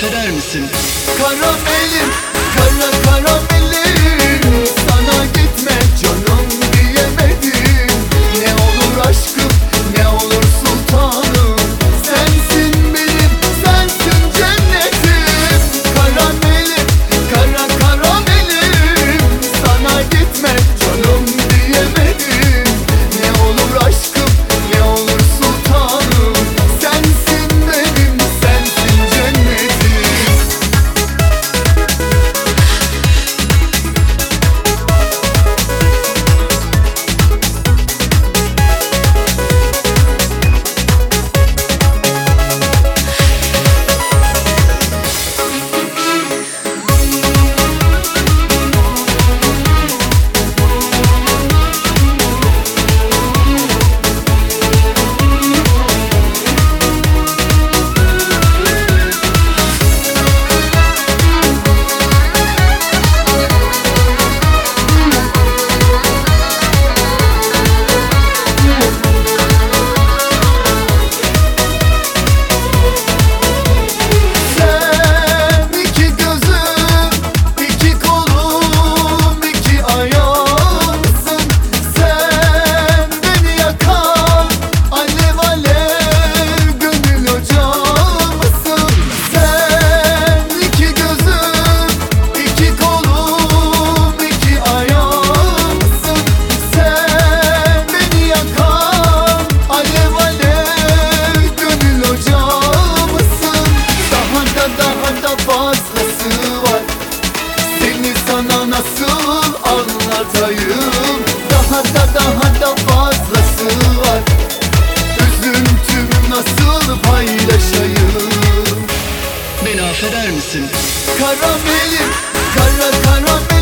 affeder misin? Karamelim, kara karamelim, sana gitme canım diyemedim. Ne olur aşkım, ne olur sultanım, sensin benim, sensin cennetim. Karamelim, kara karamelim, sana gitme canım diyemedim. Ne olur aşkım, ne olur sultanım, sensin benim, sensin cennetim. Fazlası var, seni sana nasıl anlatayım? Daha da fazlası var, üzüntümü nasıl paylaşayım? Beni affeder misin? Karamelim, kara karamelim,